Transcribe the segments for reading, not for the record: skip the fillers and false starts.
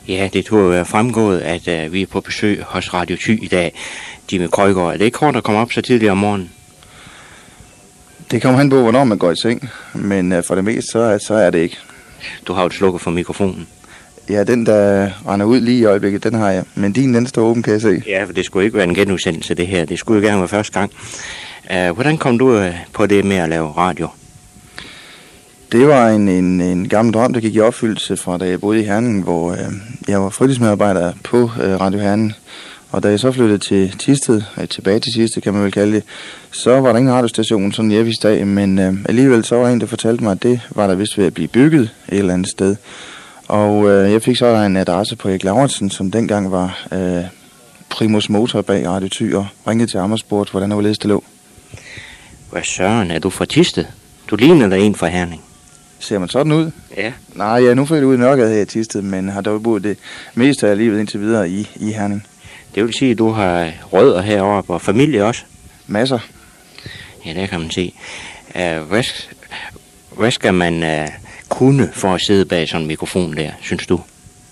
Ja, det tog være fremgået, at vi er på besøg hos Radio Thy i dag. Jimmy Krøygaard, er det ikke hårdt at komme op så tidligt om morgenen? Det kommer hen på, hvornår man går i seng, men for det meste, så er det ikke. Du har jo slukket for mikrofonen. Ja, den der render ud lige i øjeblikket, den har jeg. Men den står åben, kan jeg se. Ja, for det skulle ikke være en genudsendelse, det her. Det skulle jo gerne være første gang. Hvordan kom du på det med at lave radio? Det var en gammel drøm, der gik i opfyldelse fra da jeg boede i Herning, hvor jeg var fritidsmedarbejder på Radio Herning. Og da jeg så flyttede til Thisted, tilbage til Thisted kan man vel kalde det, så var der ingen radiostation sådan en jævnvis dag, men alligevel så var en, der fortalte mig, at det var der vist ved at blive bygget et eller andet sted. Og jeg fik så en adresse på Erik Lauritsen, som dengang var primus motor bag Radio Thy, og ringede til ham og spurgte, hvordan det var ledes det lå. Hvad søren, er du fra Thisted? Du ligner da en fra Herning. Ser man sådan ud? Ja. Nej, jeg er nu født ud i Nørregade her i Thisted, men har dog boet det meste af livet indtil videre i Herning. Det vil sige, at du har rødder heroppe og familie også? Masser. Ja, det kan man se. Hvad skal man kunne for at sidde bag sådan en mikrofon der, synes du?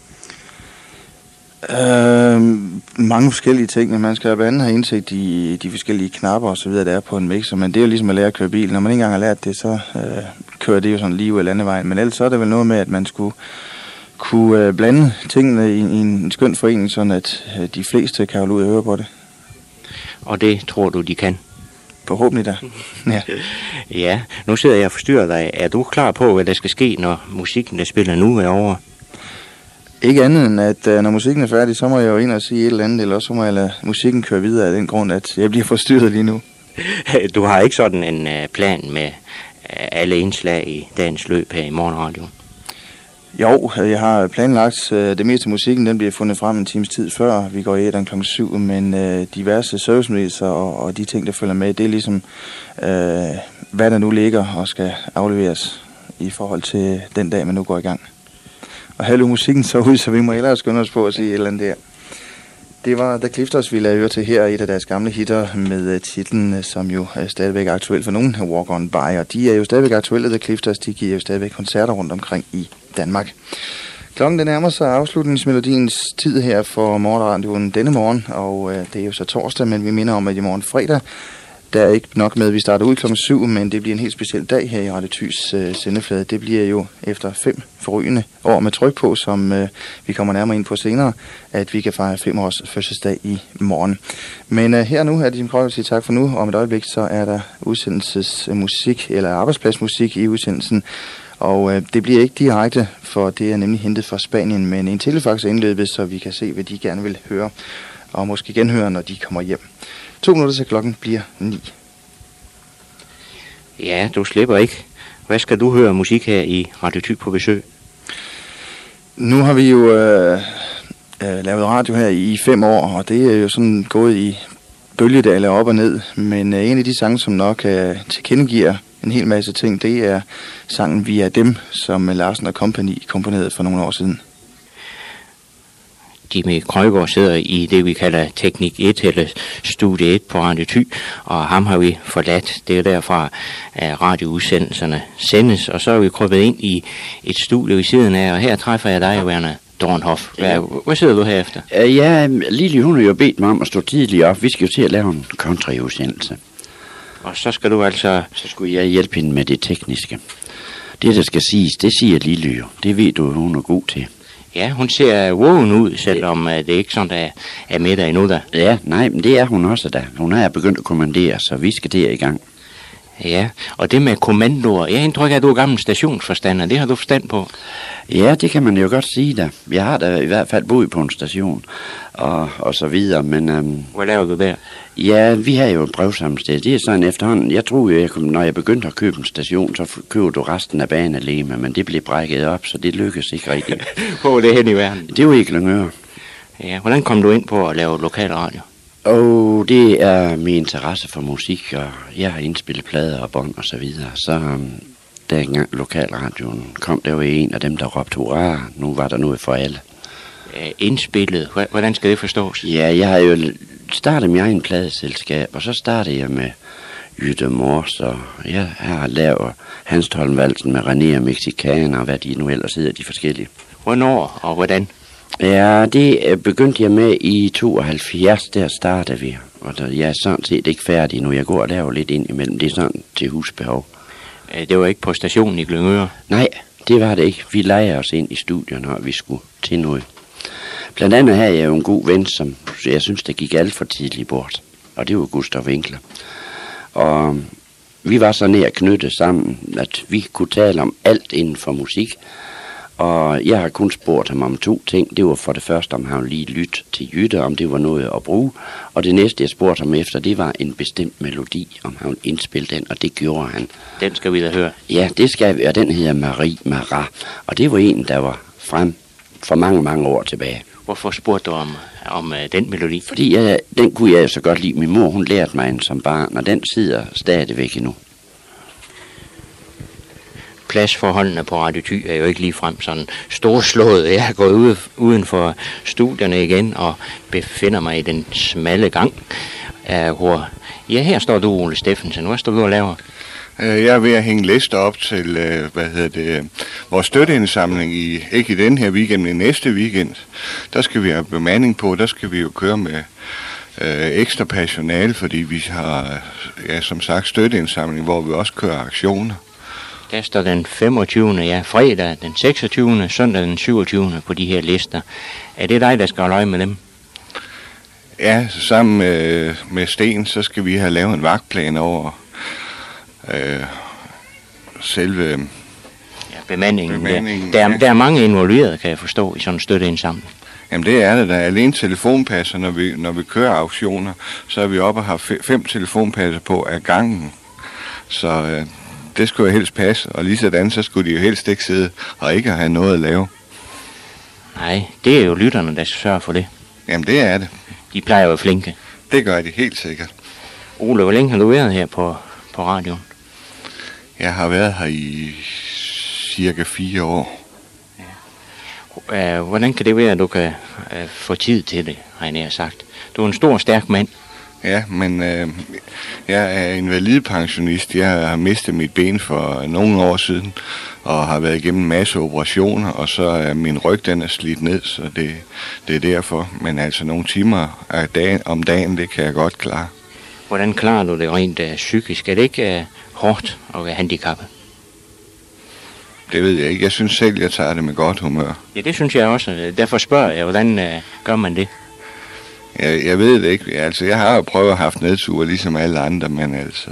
Mange forskellige ting, men man skal blandt andet have indsigt i de forskellige knapper og så videre, der er på en mixer, men det er jo ligesom at lære at køre bil. Når man ikke engang har lært det, så kører det jo sådan lige ud af landevejen, men ellers så er det vel noget med, at man skulle kunne blande tingene i en skøn forening, sådan at de fleste kan holde ud og høre på det. Og det tror du, de kan? Forhåbentlig da. Ja. Ja, nu sidder jeg og forstyrrer dig. Er du klar på, hvad der skal ske, når musikken, der spiller nu, er over? Ikke andet end, at når musikken er færdig, så må jeg jo ind og sige et eller andet, eller også så må jeg lade musikken køre videre af den grund, at jeg bliver forstyrret lige nu. Du har ikke sådan en plan med alle indslag i dagens løb her i Morgenradio? Jo, jeg har planlagt, det meste af musikken, den bliver fundet frem en times tid før vi går i æteren kl. 7, men diverse servicemeddelelser og de ting, der følger med, det er ligesom, hvad der nu ligger og skal afleveres i forhold til den dag, man nu går i gang. Og hallo musikken så ud, så vi må ellers skynde os på at sige et eller andet der. Det var The Clifters, vi lavede høre til her, et af deres gamle hitter med titlen, som jo er stadigvæk aktuel for nogen, Walk On By. Og de er jo stadigvæk aktuelle, The Clifters, de giver jo stadigvæk koncerter rundt omkring i Danmark. Klokken den nærmer sig afslutningsmelodiens tid her for morgenradioen denne morgen, og det er jo så torsdag, men vi minder om, at i morgen fredag, der er ikke nok med, at vi starter ud kl. 7, men det bliver en helt speciel dag her i Radio Thys sendeflade. Det bliver jo efter 5 forrygende år med tryk på, som vi kommer nærmere ind på senere, at vi kan fejre 5 års fødselsdag i morgen. Men her nu er det Jim Krøygaard at sige tak for nu, og om et øjeblik så er der udsendelsesmusik, eller arbejdspladsmusik i udsendelsen. Og det bliver ikke direkte, for det er nemlig hentet fra Spanien, men en telefax er indløbet, så vi kan se, hvad de gerne vil høre, og måske genhøre, når de kommer hjem. 2 minutter til klokken bliver 9. Ja, du slipper ikke. Hvad skal du høre musik her i Radio Thy på besøg? Nu har vi jo lavet radio her i 5 år, og det er jo sådan gået i bølgedale op og ned. Men en af de sange, som nok tilkendegiver en hel masse ting, det er sangen Vi er dem, som Larsen og Company komponerede for nogle år siden. Jimmy Krøygaard sidder i det, vi kalder Teknik 1, eller Studie 1 på Radio Thy, og ham har vi forladt. Det er derfra, at radioudsendelserne sendes, og så er vi krøbet ind i et studie i siden af, og her træffer jeg dig, Werner Dornhoff. Hvad sidder du herefter? Ja, Lili, hun har jo bedt mig om at stå tidligere op. Vi skal jo til at lave en country-udsendelse. Og så skal du altså... Så skulle jeg hjælpe hende med det tekniske. Det, der skal siges, det siger Lili jo. Det ved du, hun er god til. Ja, hun ser vågen ud, selvom det ikke sådan, der er med dig endnu da. Ja, nej, men det er hun også da. Hun er begyndt at kommandere, så vi skal der i gang. Ja, og det med kommandoer. Jeg indtrykker, at du er gammel stationsforstander. Det har du forstand på. Ja, det kan man jo godt sige da. Jeg har da i hvert fald boet på en station og så videre, men... Hvad laver du der? Ja, vi har jo et brevsamsted. Det er sådan efterhånden. Jeg tror jo, når jeg begyndte at købe en station, så køber du resten af baneleme, men det blev brækket op, så det lykkedes ikke rigtigt. Hvor er det hen i verden? Det var i Glyngøre. Ja, hvordan kom du ind på at lave lokal radio? Og det er min interesse for musik, og jeg har indspillet plader og bånd og så videre. Så da engang lokalradioen kom, der var en af dem, der råbte hurra. Nu var der noget for alle. Indspillet? Hvordan skal det forstås? Ja, jeg har jo startet mit egen pladeselskab, og så startede jeg med Jytte Mors, og jeg har lavet Hanstholm-valsen med René og Mexikaner, og hvad de nu ellers hedder, de forskellige. Hvornår og hvordan? Ja, det begyndte jeg med i 72, der startede vi. Og jeg er sådan set ikke færdig nu. Jeg går og laver lidt ind imellem. Det er sådan til husbehov. Det var ikke på stationen i Glyngøre? Nej, det var det ikke. Vi leger os ind i studiet, når vi skulle til noget. Blandt andet havde jeg jo en god ven, som jeg synes, der gik alt for tidligt bort. Og det var Gustav Winkler. Og vi var så nær knyttet sammen, at vi kunne tale om alt inden for musik. Og jeg har kun spurgt ham om 2 ting. Det var for det første, om han lige lytte til Jytte, om det var noget at bruge. Og det næste, jeg spurgte ham efter, det var en bestemt melodi, om han ville indspille den, og det gjorde han. Den skal vi da høre. Ja, det skal vi, og den hedder Marie Marat. Og det var en, der var frem for mange, mange år tilbage. Hvorfor spurgte du om den melodi? Fordi den kunne jeg så godt lide. Min mor, hun lærte mig som barn, og den sidder stadigvæk endnu. Pladsforholdene på Radio Thy er jo ikke ligefrem sådan storslået. Jeg er gået uden for studierne igen og befinder mig i den smalle gang. Ja, her står du, Ole Steffensen. Hvad står du og laver? Jeg er ved at hænge lister op til, vores støtteindsamling ikke i den her weekend, men næste weekend. Der skal vi have bemanding på, der skal vi jo køre med ekstra personale, fordi vi har, som sagt, støtteindsamling, hvor vi også kører aktioner. Der står den 25. ja, fredag den 26. søndag den 27. på de her lister. Er det dig, der skal holde øje med dem? Ja, sammen med Sten, så skal vi have lavet en vagtplan over selve bemandingen. Der er mange involveret, kan jeg forstå, i sådan en støtteindsamling. Jamen det er det. Der er alene telefonpasser, når vi kører auktioner, så er vi oppe og har 5 telefonpasser på af gangen. Så det skulle jo helst passe, og lige sådan så skulle de jo helst ikke sidde og ikke have noget at lave. Nej, det er jo lytterne, der skal sørge for det. Jamen det er det. De plejer jo at være flinke. Det gør de helt sikkert. Ole, hvor længe har du været her på radioen? Jeg har været her i cirka 4 år. Ja. Hvordan kan det være, at du kan få tid til det, har jeg nær sagt? Du er en stor, stærk mand. Ja, men jeg er invalidepensionist. Jeg har mistet mit ben for nogle år siden, og har været igennem en masse operationer, og så er min ryg, den er slidt ned, så det er derfor. Men altså nogle timer om dagen, det kan jeg godt klare. Hvordan klarer du det rent psykisk? Er det ikke hårdt at være handicappet? Det ved jeg ikke. Jeg synes selv, jeg tager det med godt humør. Ja, det synes jeg også. Derfor spørger jeg, hvordan gør man det? Jeg ved det ikke. Altså, jeg har jo prøvet at have haft nedture, ligesom alle andre, men altså...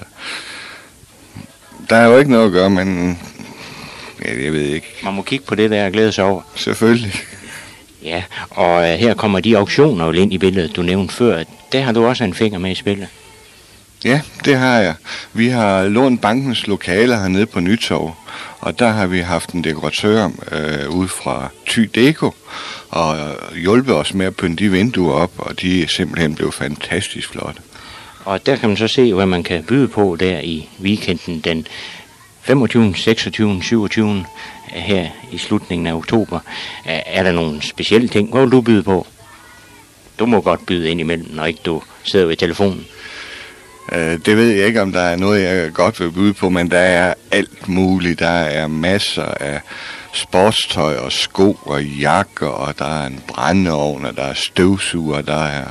Der er jo ikke noget at gøre, men... Ja, jeg ved ikke. Man må kigge på det der og glæde sig over. Selvfølgelig. Ja, og her kommer de auktioner jo ind i billedet, du nævnte før. Der har du også en finger med i spillet. Ja, det har jeg. Vi har lånt bankens lokaler hernede på Nytorv, og der har vi haft en dekoratør ud fra Thy Deko, og hjulpet os med at pynte de vinduer op, og de er simpelthen blevet fantastisk flotte. Og der kan man så se, hvad man kan byde på der i weekenden den 25., 26., 27. her i slutningen af oktober. Er der nogle specielle ting? Hvad vil du byde på? Du må godt byde ind imellem, når ikke du sidder ved telefonen. Det ved jeg ikke, om der er noget, jeg godt vil byde på, men der er alt muligt. Der er masser af sportstøj og sko og jakker, og der er en brændeovn, og der er støvsuger, der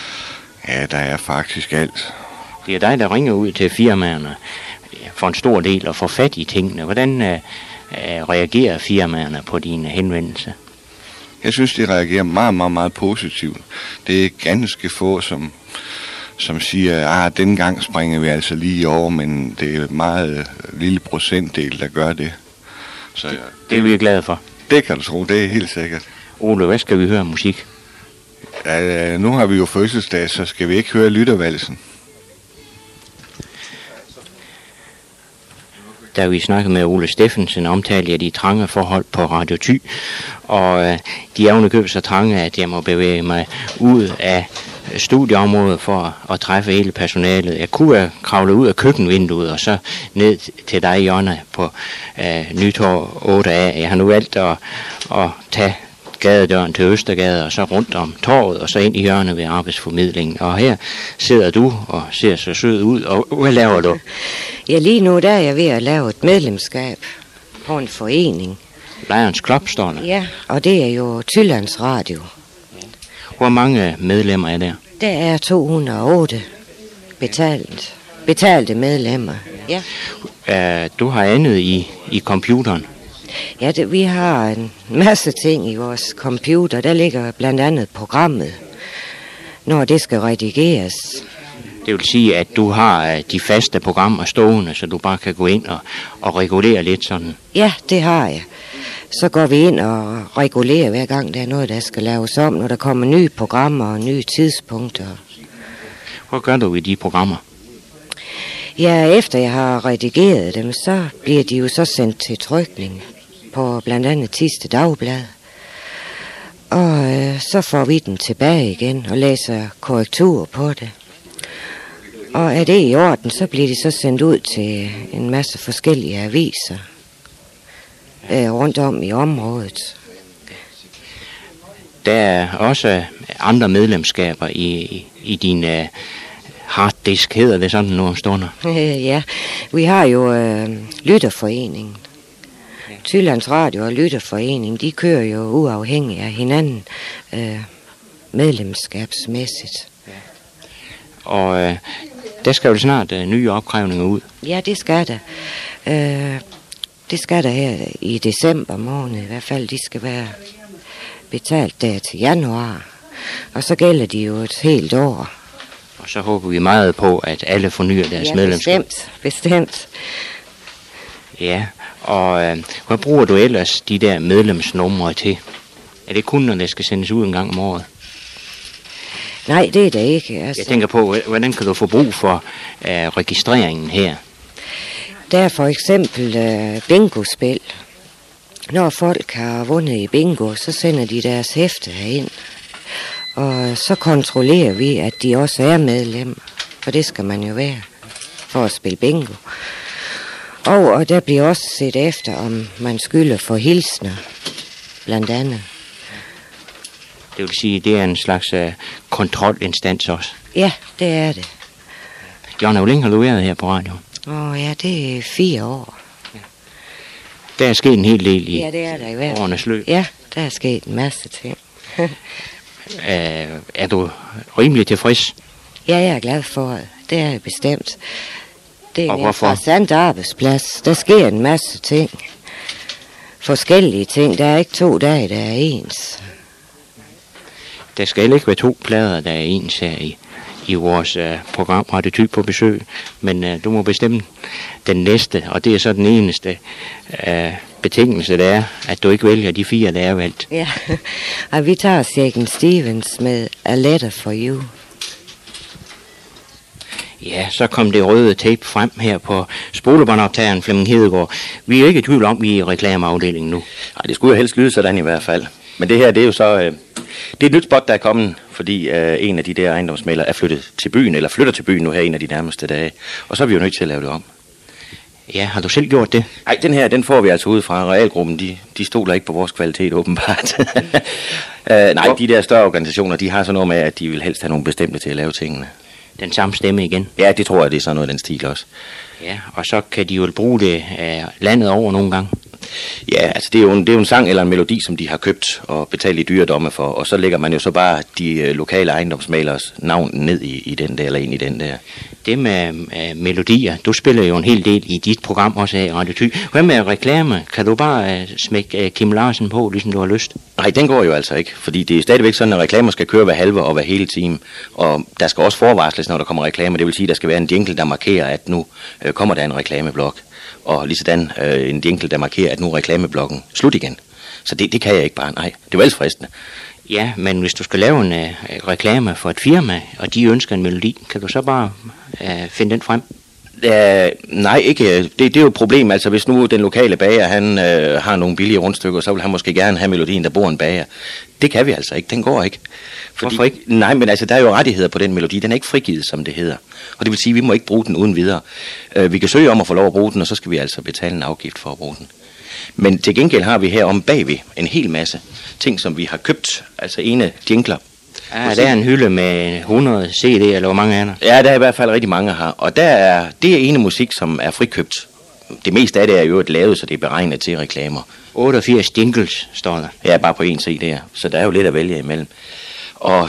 er faktisk alt. Det er dig, der ringer ud til firmaerne for en stor del og får fat i tingene. Hvordan reagerer firmaerne på dine henvendelser? Jeg synes, de reagerer meget, meget, meget positivt. Det er ganske få, som siger, at denne gang springer vi altså lige over, men det er et meget lille procentdel, der gør det. Så det er vi glade for. Det kan du tro, det er helt sikkert. Ole, hvad skal vi høre musik? Ja, nu har vi jo fødselsdag, så skal vi ikke høre Lyttervalsen. Da vi snakkede med Ole Steffensen, omtalte jeg de trange forhold på Radio Thy, og de er underkøbet så trange, at jeg må bevæge mig ud af studieområdet for at træffe hele personalet. Jeg kunne have kravlet ud af køkkenvinduet og så ned til dig, Jonna, på Nytorv 8A. Jeg har nu valgt at tage gadedøren til Østergade og så rundt om torvet og så ind i hjørnet ved arbejdsformidlingen. Og her sidder du og ser så sød ud. Og hvad laver du? Ja, lige nu der er jeg ved at lave et medlemskab på en forening. Lions Club står der. Ja, og det er jo Thylands Radio. Hvor mange medlemmer er der? Der er 208 betalte medlemmer. Ja. Du har andet i computeren. Ja, vi har en masse ting i vores computer. Der ligger blandt andet programmet, når det skal redigeres. Det vil sige, at du har de faste programmer stående, så du bare kan gå ind og regulere lidt sådan. Ja, det har jeg. Så går vi ind og regulerer hver gang, der er noget, der skal laves om, når der kommer nye programmer og nye tidspunkter. Hvad gør du ved de programmer? Ja, efter jeg har redigeret dem, så bliver de jo så sendt til trykning på blandt andet Thisted Dagblad. Og så får vi den tilbage igen og læser korrektur på det. Og er det i orden, så bliver de så sendt ud til en masse forskellige aviser rundt om i området. Der er også andre medlemskaber i din harddisk, hedder det sådan nogle stunder. Ja, vi har jo Lytterforeningen. Thylands Radio og Lytterforeningen, de kører jo uafhængigt af hinanden medlemskabsmæssigt. Og der skal jo snart nye opkrævninger ud. Ja, det skal der. Det skal der her i december måned i hvert fald. De skal være betalt der til januar. Og så gælder de jo et helt år. Og så håber vi meget på, at alle fornyer deres medlemskab. Bestemt. Ja, og hvad bruger du ellers de der medlemsnumre til? Er det kun, når det skal sendes ud en gang om året? Nej, det er det ikke. Altså, jeg tænker på, hvordan kan du få brug for registreringen her? Der er for eksempel bingospil. Når folk har vundet i bingo, så sender de deres hæfte herind. Og så kontrollerer vi, at de også er medlem. For det skal man jo være for at spille bingo. Og der bliver også set efter, om man skylder for hilsner, blandt andet. Det vil sige, at det er en slags kontrolinstans også? Ja, det er det. John, hvor længe har du været her på radio? Ja, det er 4 år. Ja. Der er sket en hel del i det er der i hvert årenes løb. Ja, der er sket en masse ting. Er du rimelig tilfreds? Ja, jeg er glad for det. Det er jeg bestemt. Det er en hvorfor? interessant arbejdsplads. Der sker en masse ting. Forskellige ting. Der er ikke 2 dage, der er ens. Der skal ikke være 2 plader, der er ens her i vores program Radio Thy på besøg. Men du må bestemme den næste, og det er så den eneste betingelse, der er, at du ikke vælger de 4, der er valgt. Ja, og vi tager Shakin' Stevens med A Letter for You. Ja, så kom det røde tape frem her på spolebåndoptageren Flemming Hedegaard. Vi er jo ikke i tvivl om, vi er i reklameafdelingen nu. Nej, det skulle jo helst lyde sådan i hvert fald. Men det her, det er jo så... det er et nyt spot, der er kommet, fordi en af de der ejendomsmælere er flyttet til byen, eller flytter til byen nu her en af de nærmeste dage. Og så er vi jo nødt til at lave det om. Ja, har du selv gjort det? Nej, den her, den får vi altså ud fra realgruppen. De stoler ikke på vores kvalitet, åbenbart. Nej, de der større organisationer, de har sådan noget med, at de vil helst have nogle bestemte til at lave tingene. Den samme stemme igen? Ja, det tror jeg, det er sådan noget af den stil også. Ja, og så kan de jo bruge det landet over nogle gange. Ja, altså det er jo en sang eller en melodi, som de har købt og betalt i dyredomme for, og så lægger man jo så bare de lokale ejendomsmalers navn ned i den der, eller ind i den der. Det med melodier, du spiller jo en hel del i dit program også her i Radio Thy. Hvad med reklame? Kan du bare smække Kim Larsen på, ligesom du har lyst? Nej, den går jo altså ikke, fordi det er stadigvæk sådan, at reklamer skal køre hver halve og hver hele time, og der skal også forvarsles, når der kommer reklamer. Det vil sige, at der skal være en jingle, der markerer, at nu kommer der en reklameblok. Og lige sådan en jingle, der markerer, at nu er reklameblokken slut igen. Så det kan jeg ikke bare, nej. Det er jo ellers fristende. Ja, men hvis du skal lave en reklame for et firma, og de ønsker en melodi, kan du så bare finde den frem? Nej, ikke. Det er jo et problem. Altså, hvis nu den lokale bager, han har nogle billige rundstykker, så vil han måske gerne have melodien, der bor en bager. Det kan vi altså ikke. Den går ikke. Hvorfor ikke? Nej, men altså, der er jo rettigheder på den melodi. Den er ikke frigivet, som det hedder. Og det vil sige, at vi må ikke bruge den uden videre. Vi kan søge om at få lov at bruge den, og så skal vi altså betale en afgift for at bruge den. Men til gengæld har vi her om bagved en hel masse ting, som vi har købt. Altså ene jingler. Ja, der er en hylde med 100 CD, eller hvor mange er der? Ja, der er i hvert fald rigtig mange her. Og det er ene musik, som er frikøbt det meste af det er jo lavet, så det er beregnet til reklamer. 88 jingles, står der. Ja, bare på en CD der. Så der er jo lidt at vælge imellem. Og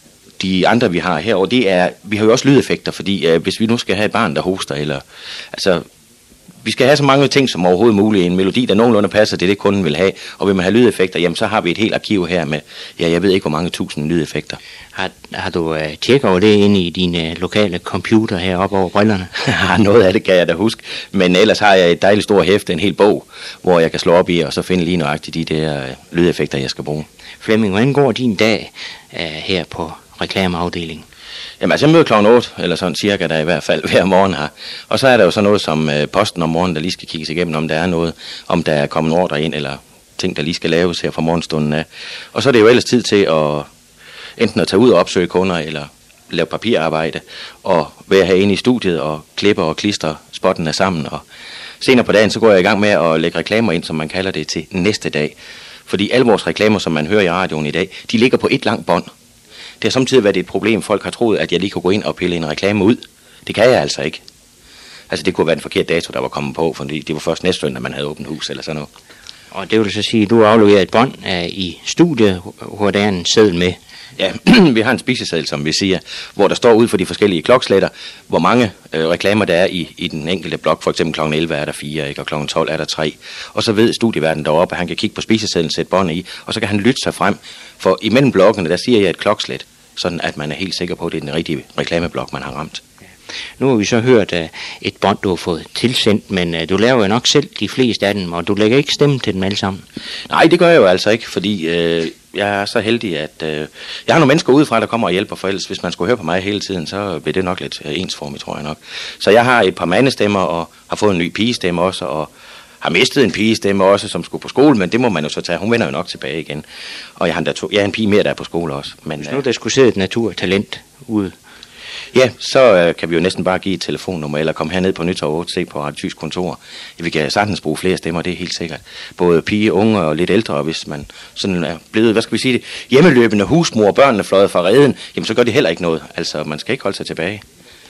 de andre, vi har herovre, det er, vi har jo også lydeffekter, fordi hvis vi nu skal have et barn, der hoster, eller, altså, vi skal have så mange ting som overhovedet muligt. En melodi, der nogenlunde passer til det, kunden vil have. Og vil man have lydeffekter, jamen så har vi et helt arkiv her med, ja, jeg ved ikke, hvor mange tusind lydeffekter. Har du tjekket over det inde i dine lokale computer heroppe over brillerne? Noget af det kan jeg da huske. Men ellers har jeg et dejligt stort hæfte, en hel bog, hvor jeg kan slå op i, og så finde lige nøjagtigt de der lydeffekter, jeg skal bruge. Flemming, hvordan går din dag her på reklameafdelingen? Jamen altså, jeg møder klokken 8, eller sådan cirka, der i hvert fald hver morgen her. Og så er der jo så noget som posten om morgenen, der lige skal kigges igennem, om der er noget, om der er kommet ordre ind, eller ting, der lige skal laves her fra morgenstunden af. Og så er det jo ellers tid til at enten at tage ud og opsøge kunder, eller lave papirarbejde, og være herinde i studiet og klippe og klistre spottene sammen. Og senere på dagen, så går jeg i gang med at lægge reklamer ind, som man kalder det, til næste dag. Fordi alle vores reklamer, som man hører i radioen i dag, de ligger på et langt bånd. Det har samtidig været et problem. Folk har troet, at jeg lige kunne gå ind og pille en reklame ud. Det kan jeg altså ikke. Altså, det kunne være en forkert dato, der var kommet på, fordi det var først næste søndag, man havde åbent hus eller sådan noget. Og det vil så sige, at du har afleveret et bånd i studiet, hvor der er en seddel med. Ja, vi har en spiseseddel, som vi siger, hvor der står ud for de forskellige kloksletter, hvor mange reklamer der er i den enkelte blok. For eksempel kl. 11 er der 4, ikke? Og kl. 12 er der 3. Og så ved studieværten deroppe, at han kan kigge på spisesedlen, sætte båndet i, og så kan han lytte sig frem. For imellem blokkene, der siger jeg et klokslet, sådan at man er helt sikker på, at det er den rigtige reklameblok, man har ramt. Nu har vi så hørt et bånd, du har fået tilsendt, men du laver jo nok selv de fleste af dem, og du lægger ikke stemme til dem alle sammen. Nej, det gør jeg jo altså ikke, fordi jeg er så heldig, at jeg har nogle mennesker udefra, der kommer og hjælper, for ellers hvis man skulle høre på mig hele tiden, så bliver det nok lidt ensformigt, tror jeg nok. Så jeg har et par mandestemmer, og har fået en ny pigestemme også, og har mistet en pigestemme også, som skulle på skole, men det må man jo så tage. Hun vender jo nok tilbage igen. Og jeg har en pige mere, der er på skole også. Men hvis nu der skulle sidde et naturtalent ude, ja, så kan vi jo næsten bare give et telefonnummer, eller komme herned på Nytorv 8, se på Radio Tys kontor. Vi kan sagtens bruge flere stemmer, det er helt sikkert. Både pige, unge og lidt ældre, hvis man sådan er blevet, hvad skal vi sige det, hjemmeløbende husmor, og børnene fløjet fra reden, jamen så gør det heller ikke noget. Altså, man skal ikke holde sig tilbage.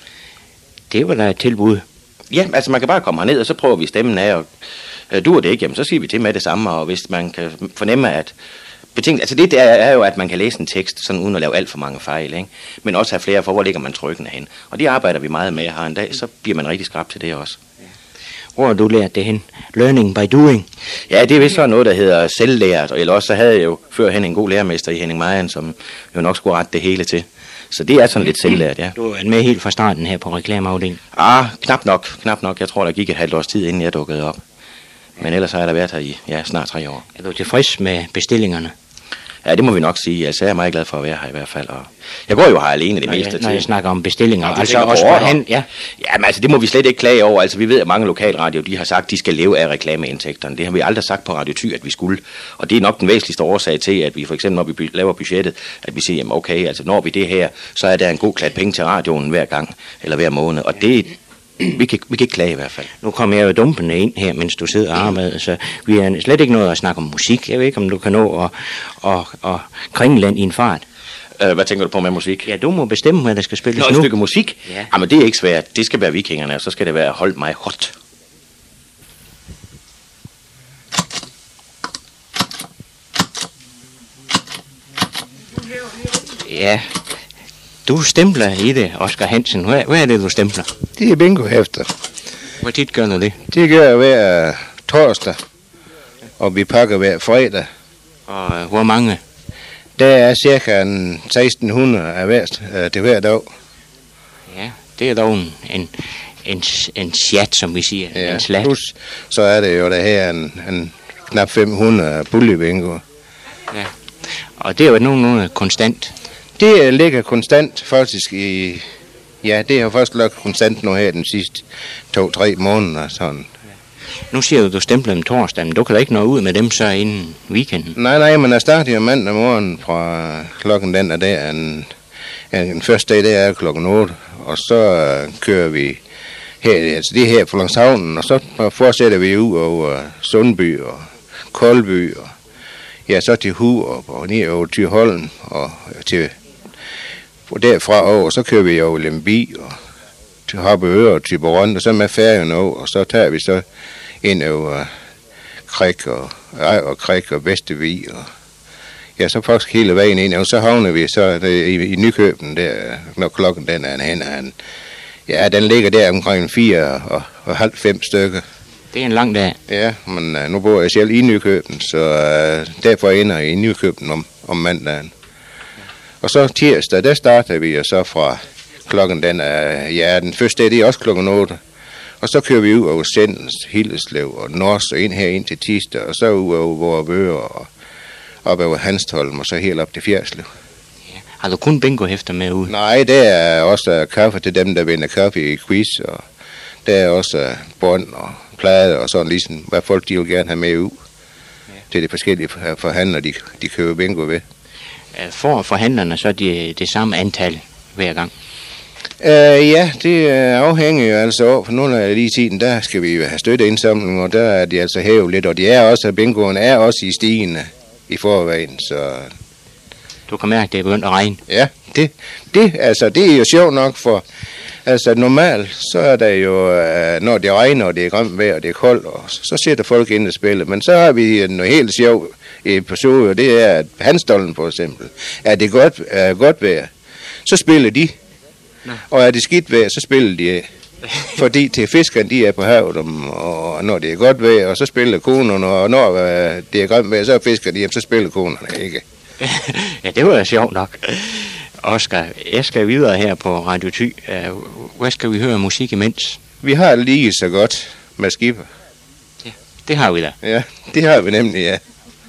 Det var da et tilbud. Ja, altså man kan bare komme herned, og så prøver vi stemmen af, og duer det ikke, jamen så siger vi til med det samme, og hvis man kan fornemme, at altså det der er jo, at man kan læse en tekst, sådan uden at lave alt for mange fejl, ikke? Men også have flere for, hvor ligger man trykkene hen. Og det arbejder vi meget med her en dag, så bliver man rigtig skrab til det også. Hvor har du lært det hen? Learning by doing? Ja, det er vist sådan noget, der hedder selvlært, eller også så havde jeg jo førhen en god lærermester i Henning Meyen, som jo nok skulle rette det hele til. Så det er sådan lidt selvlært, ja. Du er med helt fra starten her på reklameafdelingen? Knap nok. Jeg tror, der gik et halvt års tid, inden jeg dukkede op. Men ellers har jeg da været her i snart 3 år. Er du tilfreds med bestillingerne? Ja, det må vi nok sige. Altså, jeg er meget glad for at være her i hvert fald. Og jeg går jo her alene det meste tid. Når jeg snakker om bestillinger. Ja, altså også forhen, ja. Jamen altså, det må vi slet ikke klage over. Altså, vi ved, at mange lokalradio, de har sagt, at de skal leve af reklameindtægterne. Det har vi aldrig sagt på Radio Thy, at vi skulle. Og det er nok den væsentligste årsag til, at vi for eksempel, når vi laver budgettet, at vi siger, jamen okay, altså når vi det her, så er der en god klat penge til radioen hver gang, eller hver måned. Og det vi kan ikke klage i hvert fald. Nu kommer jeg jo dumpende ind her, mens du sidder og arbejder, så vi er slet ikke noget at snakke om musik. Jeg ved ikke, om du kan nå at kringle i en fart. Hvad tænker du på med musik? Ja, du må bestemme, hvad der skal spilles nu. Et stykke musik? Ja. Jamen, det er ikke svært. Det skal være Vikingerne, og så skal det være Hold mig hot. Ja, du stempler i det, Oscar Hansen. Hvad er det, du stempler? Det er bingohæfter. Hvor tit gør du det? Det gør jeg hver torsdag, og vi pakker hver fredag. Og hvor mange? Der er cirka 1600 af hver dag. Ja, det er dog en chat, som vi siger. Ja, en slat. Plus, så er det jo der her en knap 500 bullybingo. Ja, og det er jo nogenlunde konstant. Det ligger konstant faktisk i... Ja, det har først lagt konstant nu her den sidste 2-3 måneder. Sådan. Nu siger du stempler dem torsdag, men du kan da ikke nå ud med dem så inden weekenden? Nej, men jeg starter jo mandag morgen fra klokken den, og der en første dag, der er klokken 8, og så kører vi her, altså det her på langs havnen, og så fortsætter vi ud over Sundby og Koldby, og ja, så til Hurup og ned over Thyholm, og til derfra over, så kører vi over Lemvig og Harboøre og Thyborøn, og så med færgen over, og så tager vi så ind over Krik og Krik og Vestervig, og ja, så faktisk hele vejen ind, og så havner vi så i Nykøben der, når klokken den er hen. Ja, den ligger der omkring 4,5 stykker. Det er en lang dag. Ja, men nu bor jeg selv i Nykøben, så derfor ender jeg i Nykøben om mandagen. Og så tirsdag, der starter vi jo så fra klokken den er, ja, den første dag, det er også klokken 8. Og så kører vi ud over Sendens, Hildeslev og Nors og ind her ind til Thisted, og så ud over Vorupør og op over Hanstholm og så helt op til Fjerdslev. Ja. Har du kun bingo-hæfter med ud? Nej, der er også kaffe til dem, der vinder kaffe i quiz, og der er også bånd og plade og sådan ligesom, hvad folk de vil gerne have med ud til de forskellige forhandlere, de køber bingo ved. Får forhandlerne så det samme antal hver gang? Ja, det afhænger jo altså af, for nogle af de tiden, der skal vi jo have støtteindsamling, og der er de altså hævet lidt, og de er også, bingoen er også i stigende i så... Du kan mærke, at det er begyndt at regne. Ja, det er jo sjovt nok, for altså normalt, så er der jo, når det regner, og det er grimt vejr, og det er koldt, og så sætter folk ind og spiller. Men så har vi noget helt sjovt episode, og det er, at Hanstholm for eksempel, er det godt vejr, så spiller de. Nej. Og er det skidt vejr, så spiller de af. Fordi til fiskerne, de er på havet, og når det er godt vejr, og så spiller konerne, og når det er grimt vejr, så er fiskerne hjem, så spiller konerne ikke. Ja, det var da sjovt nok. Oscar, jeg skal videre her på Radio Thy. Hvad skal vi høre musik imens? Vi har det lige så godt med Skipper. Ja, det har vi da. Ja, det har vi nemlig, ja.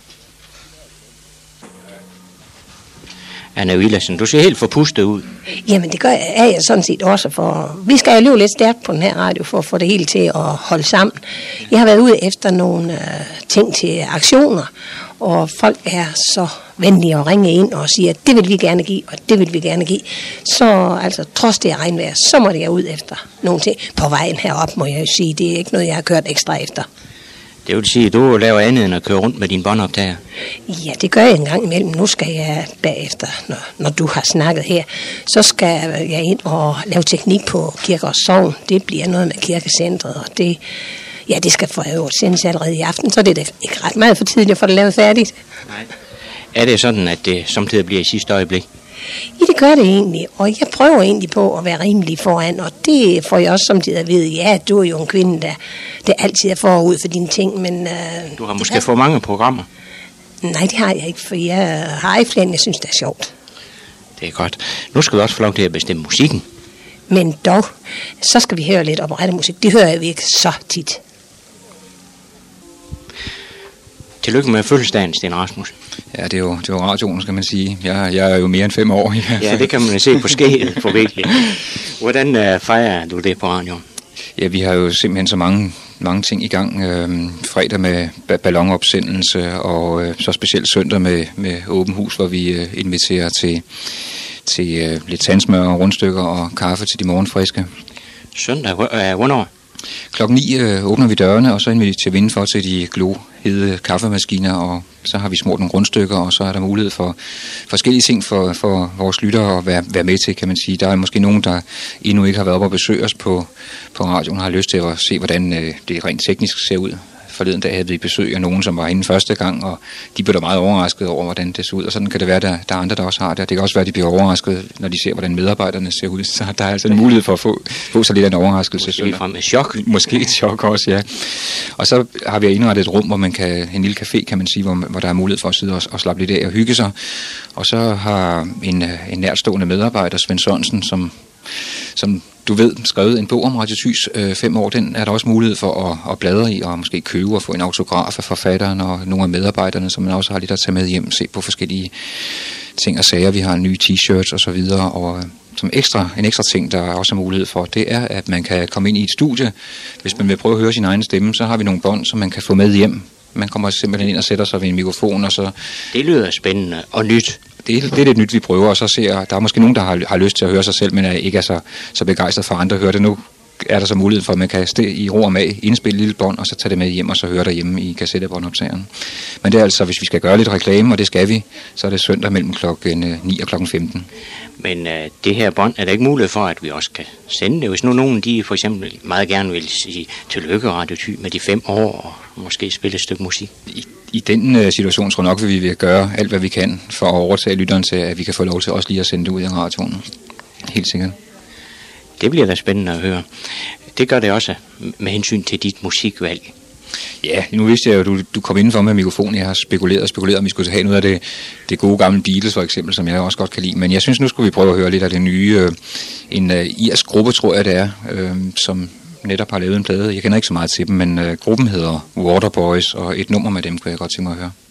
Anna Villadsen, du ser helt forpustet ud. Jamen det er jeg sådan set også, for vi skal jo løbe lidt stærkt på den her radio for at få det hele til at holde sammen. Jeg har været ude efter nogle ting til aktioner, og folk er så venlige at ringe ind og sige, at det vil vi gerne give, og det vil vi gerne give. Så altså, trods det regnvejr, så må jeg ud efter nogle ting. På vejen herop, må jeg jo sige, det er ikke noget, jeg har kørt ekstra efter. Det vil sige, at du laver andet end at køre rundt med din båndoptager? Ja, det gør jeg en gang imellem. Nu skal jeg bagefter, når du har snakket her, så skal jeg ind og lave teknik på Kirkeårs Sogn. Det bliver noget med kirkecentret, og det skal for øvrigt sendes allerede i aften, så det er ikke ret meget for tidligt at få det lavet færdigt. Nej. Er det sådan, at det samtidig bliver i sidste øjeblik? Ja, det gør det egentlig, og jeg prøver egentlig på at være rimelig foran, og det får jeg også samtidig at vide. Ja, du er jo en kvinde, der altid er forud for dine ting, men... Du har måske for mange programmer? Nej, det har jeg ikke, for jeg har ikke flere, jeg synes, det er sjovt. Det er godt. Nu skal vi også få lov til at bestemme musikken. Men dog, så skal vi høre lidt operettemusik. Det hører jeg ikke så tit. Tillykke med fødselsdagen, Sten Rasmussen. Ja, det er jo radioen, skal man sige. Jeg er jo mere end 5 år. Ja, det kan man se på skæget formentlig. Hvordan fejrer du det på radioen? Ja, vi har jo simpelthen så mange ting i gang. Fredag med ballonopsendelse, og så specielt søndag med åben hus, hvor vi inviterer til lidt tandsmør og rundstykker og kaffe til de morgenfriske. Søndag? Hvornår? Klokken 9 åbner vi dørene, og så inviterer vi til vindenfor til de glohede kaffemaskiner, og så har vi smurt nogle rundstykker, og så er der mulighed for forskellige ting for vores lyttere at være med til, kan man sige. Der er måske nogen, der endnu ikke har været oppe og besøge os på radioen, og har lyst til at se, hvordan det rent teknisk ser ud. Forleden dag havde vi besøg af nogen, som var inde første gang, og de blev da meget overrasket over, hvordan det så ud. Og sådan kan det være, der er andre, der også har det. Det kan også være, at de bliver overrasket, når de ser, hvordan medarbejderne ser ud. Så der er altså en mulighed for at få så lidt af en overraskelse. Måske ligefrem et chok. Måske et chok også, ja. Og så har vi indrettet et rum, hvor man en lille café, kan man sige, hvor der er mulighed for at sidde og slappe lidt af og hygge sig. Og så har en nærtstående medarbejder, Svend Sørensen, som du ved, skrevet en bog om Radio Thys 5 år. Den er der også mulighed for at bladre i, og måske købe og få en autograf af forfatteren og nogle af medarbejderne, som man også har lidt at tage med hjem, se på forskellige ting og sager. Vi har nye t-shirts og så videre, og som en ekstra ting, der også er mulighed for, det er, at man kan komme ind i et studie. Hvis man vil prøve at høre sin egen stemme, så har vi nogle bånd, som man kan få med hjem. Man kommer simpelthen ind og sætter sig ved en mikrofon, og så... Det lyder spændende og nyt. Det er lidt nyt, vi prøver, og så ser der er måske nogen, der har lyst til at høre sig selv, men ikke er så begejstret for andre at høre det nu. er der så mulighed for, at man kan i ro og mag indspille et lille bånd, og så tage det med hjem, og så høre derhjemme i kassettebåndoptageren. Men det er altså, hvis vi skal gøre lidt reklame, og det skal vi, så er det søndag mellem klokken 9 og klokken 15. Men det her bånd, er der ikke mulighed for, at vi også kan sende det? Hvis nu nogen, de for eksempel meget gerne vil sige tillykke Radio Thy med de 5 år, og måske spille et stykke musik. I den situation tror jeg nok, at vi vil gøre alt, hvad vi kan for at overtage lytteren til, at vi kan få lov til også lige at sende det ud i radioen. Helt sikkert. Det bliver da spændende at høre. Det gør det også med hensyn til dit musikvalg. Ja, nu vidste jeg jo, du kom indenfor med mikrofonen. Jeg har spekuleret, om vi skulle have noget af det gode gamle Beatles for eksempel, som jeg også godt kan lide. Men jeg synes, nu skulle vi prøve at høre lidt af det nye. En irsk gruppe, tror jeg det er, som netop har lavet en plade. Jeg kender ikke så meget til dem, men gruppen hedder Waterboys, og et nummer med dem kunne jeg godt tænke mig at høre.